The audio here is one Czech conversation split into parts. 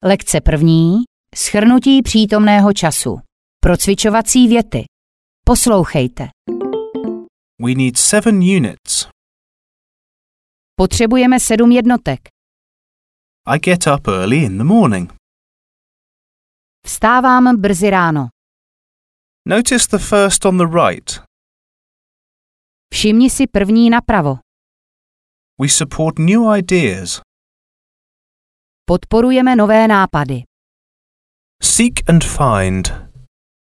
Lekce první. Shrnutí přítomného času. Procvičovací věty. Poslouchejte. We need 7 units. Potřebujeme 7 jednotek. I get up early in the morning. Vstávám brzy ráno. Notice the first on the right. Všimni si první napravo. We support new ideas. Podporujeme nové nápady. Seek and find.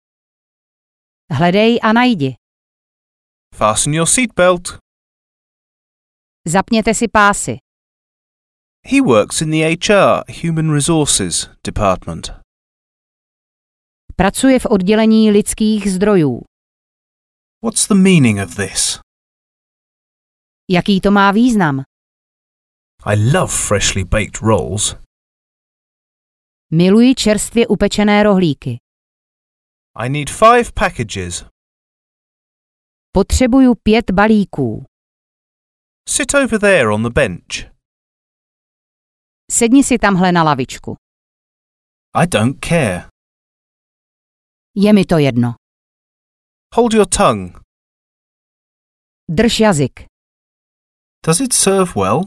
Hledej a najdi. Fasten your seatbelt. Zapněte si pásy. He works in the HR, Human Resources department. Pracuje v oddělení lidských zdrojů. What's the meaning of this? Jaký to má význam? I love freshly baked rolls. Miluji čerstvě upečené rohlíky. I need 5 packages. Potřebuju 5 balíků. Sit over there on the bench. Sedni si tamhle na lavičku. I don't care. Je mi to jedno. Hold your tongue. Drž jazyk. Does it serve well?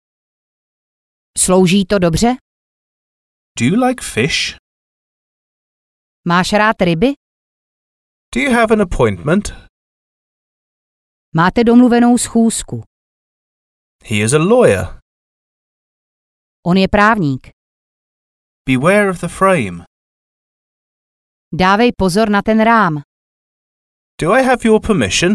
Slouží to dobře? Do you like fish? Máš rád ryby? Do you have an appointment? Máte domluvenou schůzku. He is a lawyer. On je právník. Beware of the frame. Dávej pozor na ten rám. Do I have your permission?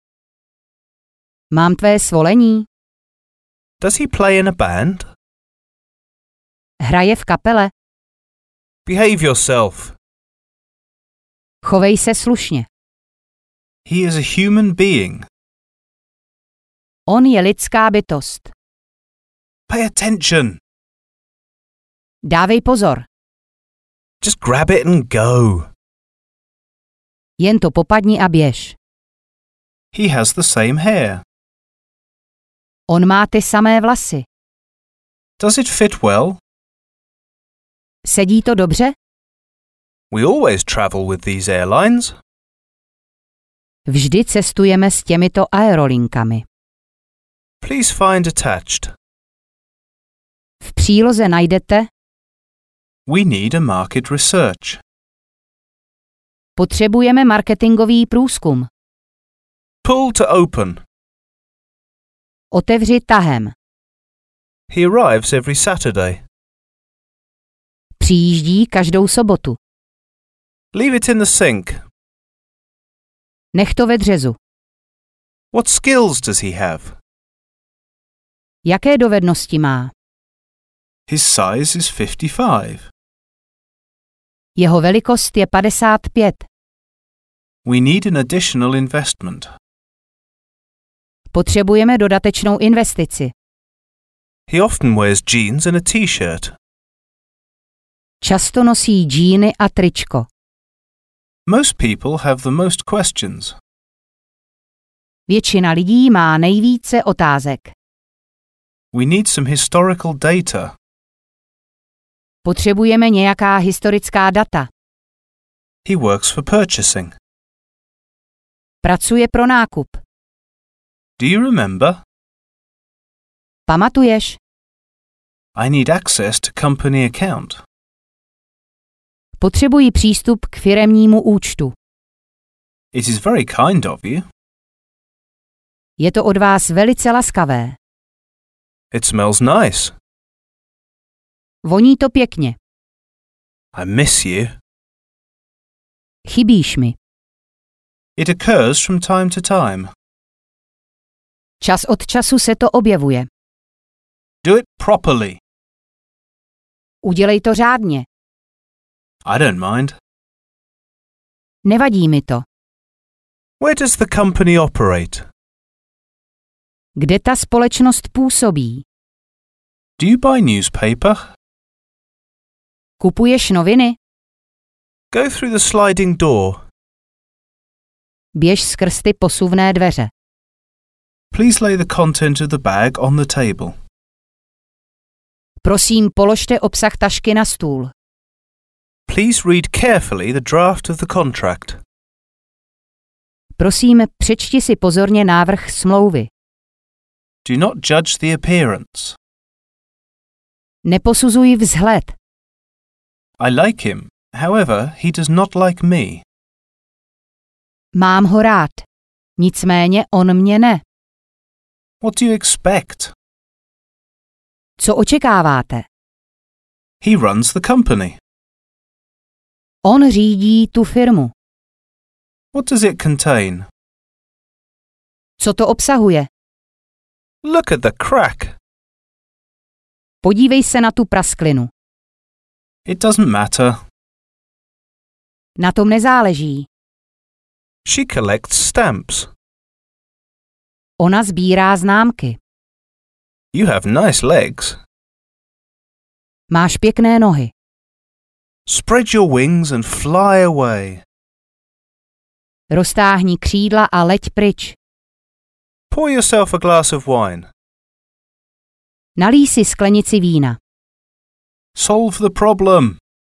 Mám tvé svolení? Does he play in a band? Hraje v kapele? Behave yourself. Chovej se slušně. He is a human being. On je lidská bytost. Pay attention. Dávej pozor. Just grab it and go. Jen to popadni a běž. He has the same hair. On má ty samé vlasy. Does it fit well? Sedí to dobře? We always travel with these airlines. Vždy cestujeme s těmito aerolinkami. Please find attached. V příloze najdete We need a market research. Potřebujeme marketingový průzkum. Pull to open. Otevři tahem. He arrives every Saturday. Přijíždí každou sobotu. Leave it in the sink. Nech to ve dřezu. What skills does he have? Jaké dovednosti má? His size is 55. Jeho velikost je 55. We need an additional investment. Potřebujeme dodatečnou investici. He often wears jeans and a t-shirt. Často nosí džíny a tričko. Most people have the most questions. Většina lidí má nejvíce otázek. We need some historical data. Potřebujeme nějaká historická data. He works for purchasing. Pracuje pro nákup. Do you remember? Pamatuješ? I need access to company account. Potřebuji přístup k firemnímu účtu. It is very kind of you. Je to od vás velice laskavé. It smells nice. Voní to pěkně. I miss you. Chybíš mi. It occurs from time to time. Čas od času se to objevuje. Do it properly. Udělej to řádně. I don't mind. Nevadí mi to. Where does the company operate? Kde ta společnost působí? Do you buy newspaper? Kupuješ noviny? Go through the sliding door. Běž skrz ty posuvné dveře. Please lay the content of the bag on the table. Prosím, položte obsah tašky na stůl. Please read carefully the draft of the contract. Prosím, přečti si pozorně návrh smlouvy. Do not judge the appearance. Neposuzuj vzhled. I like him, however, he does not like me. Mám ho rád. Nicméně on mě ne. What do you expect? Co očekáváte? He runs the company. On řídí tu firmu. What does it contain? Co to obsahuje? Look at the crack. Podívej se na tu prasklinu. It doesn't matter. Na tom nezáleží. She collects stamps. Ona sbírá známky. You have nice legs. Máš pěkné nohy. Spread your wings and fly away. Roztáhni křídla a leď pryč. Pour yourself a glass of wine. Nalij si sklenici vína. Solve the problem.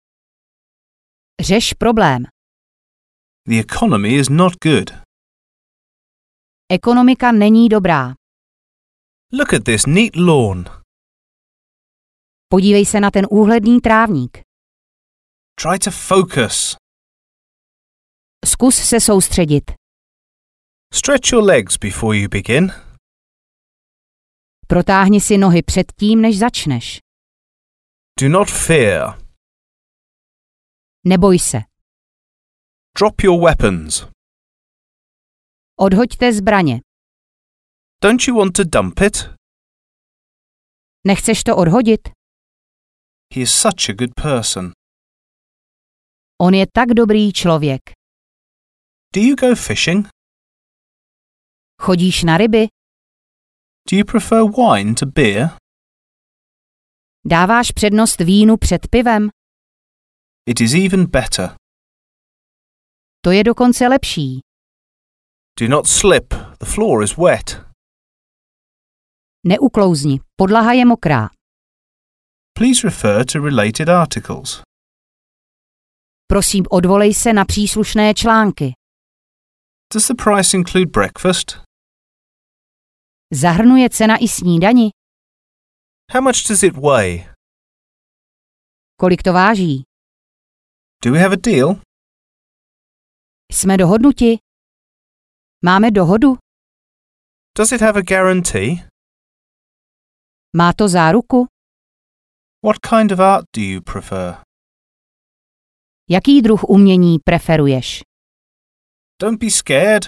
Řeš problém. The economy is not good. Ekonomika není dobrá. Look at this neat lawn. Podívej se na ten úhledný trávník. Try to focus. Zkus se soustředit. Stretch your legs before you begin. Protáhni si nohy předtím, než začneš. Do not fear. Neboj se. Drop your weapons. Odhoďte zbraně. Don't you want to dump it? Nechceš to odhodit? He is such a good person. On je tak dobrý člověk. Do you go fishing? Chodíš na ryby? Do you prefer wine to beer? Dáváš přednost vínu před pivem? It is even better. To je dokonce lepší. Do not slip. The floor is wet. Neuklouzni, podlaha je mokrá. Please refer to related articles. Prosím, odvolej se na příslušné články. Does the price include breakfast? Zahrnuje cena i snídani? How much does it weigh? Kolik to váží? Do we have a deal? Jsme dohodnuti? Máme dohodu? Does it have a guarantee? Má to záruku? What kind of art do you prefer? Jaký druh umění preferuješ? Don't be scared.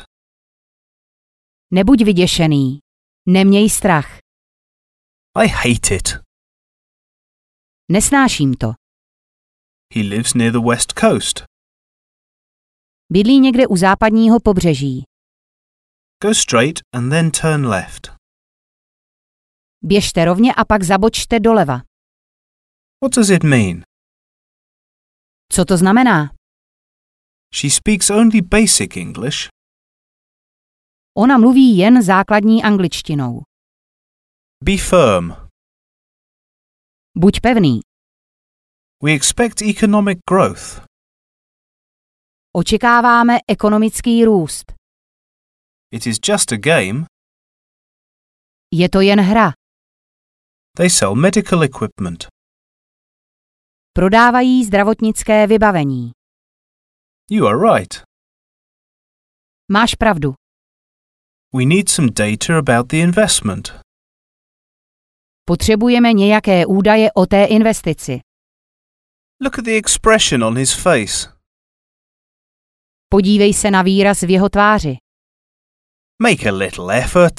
Nebuď vyděšený. Neměj strach. I hate it. Nesnáším to. He lives near the west coast. Bydlí někde u západního pobřeží. Go straight and then turn left. Běžte rovně a pak zabočte doleva. What does it mean? Co to znamená? She speaks only basic English. Ona mluví jen základní angličtinou. Be firm. Buď pevný. We expect economic growth. Očekáváme ekonomický růst. It is just a game. Je to jen hra. They sell medical equipment. Prodávají zdravotnické vybavení. You are right. Máš pravdu. We need some data about the investment. Potřebujeme nějaké údaje o té investici. Look at the expression on his face. Podívej se na výraz v jeho tváři. Make a little effort.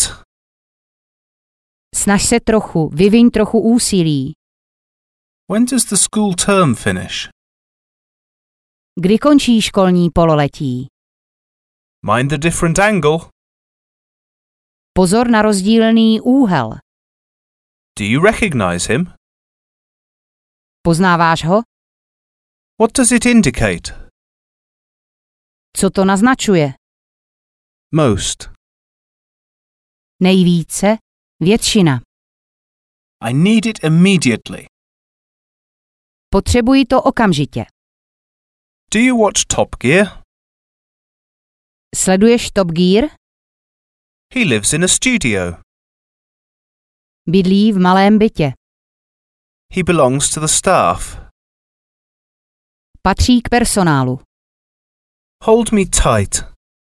Snaž se trochu, vyviň trochu úsilí. When does the school term finish? Kdy končí školní pololetí? Mind the different angle. Pozor na rozdílný úhel. Do you recognize him? Poznáváš ho? What does it indicate? Co to naznačuje? Most. Nejvíce, většina. I need it immediately. Potřebuji to okamžitě. Do you watch Top Gear? Sleduješ Top Gear? He lives in a studio. Bydlí v malém bytě. He belongs to the staff. Patří k personálu. Hold me tight.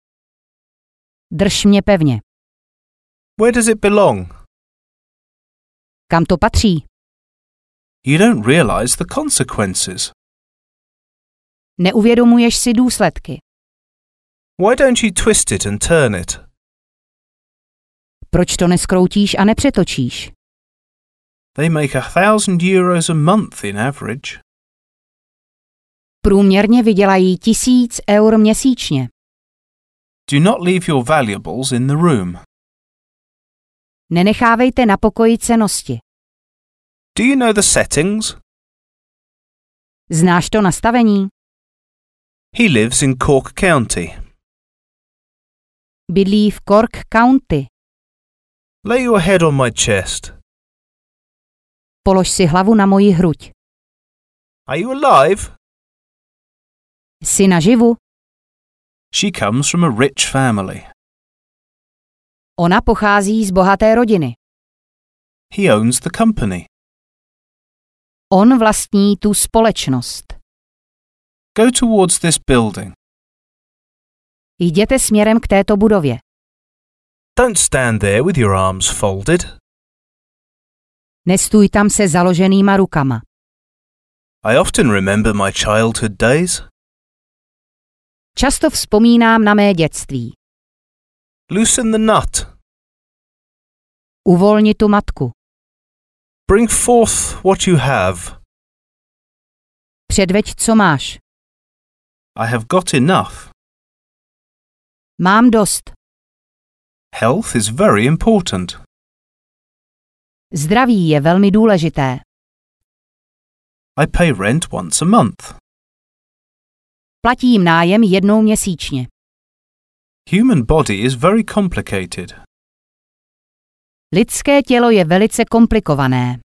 Drž mě pevně. Where does it belong? Kam to patří? You don't realize the consequences. Neuvědomuješ si důsledky. Why don't you twist it and turn it? Proč to neskroutíš a nepřetočíš? They make €1,000 a month in average. Průměrně vydělají 1,000 eur měsíčně. Do not leave your valuables in the room. Nenechávejte na pokoji cennosti. Do you know the settings? Znáš to nastavení? He lives in Cork County. Bydlí v Cork County. Lay your head on my chest. Polož si hlavu na moji hruď. Are you alive? Jsi naživu? She comes from a rich family. Ona pochází z bohaté rodiny. He owns the company. On vlastní tu společnost. Go towards this building. Jděte směrem k této budově. Don't stand there with your arms folded. Nestůj tam se založenýma rukama. I often remember my childhood days. Často vzpomínám na mé dětství. Loosen the nut. Uvolni tu matku. Bring forth what you have. Předveď, co máš. I have got enough. Mám dost. Health is very important. Zdraví je velmi důležité. I pay rent once a month. Platím nájem jednou měsíčně. Human body is very complicated. Lidské tělo je velice komplikované.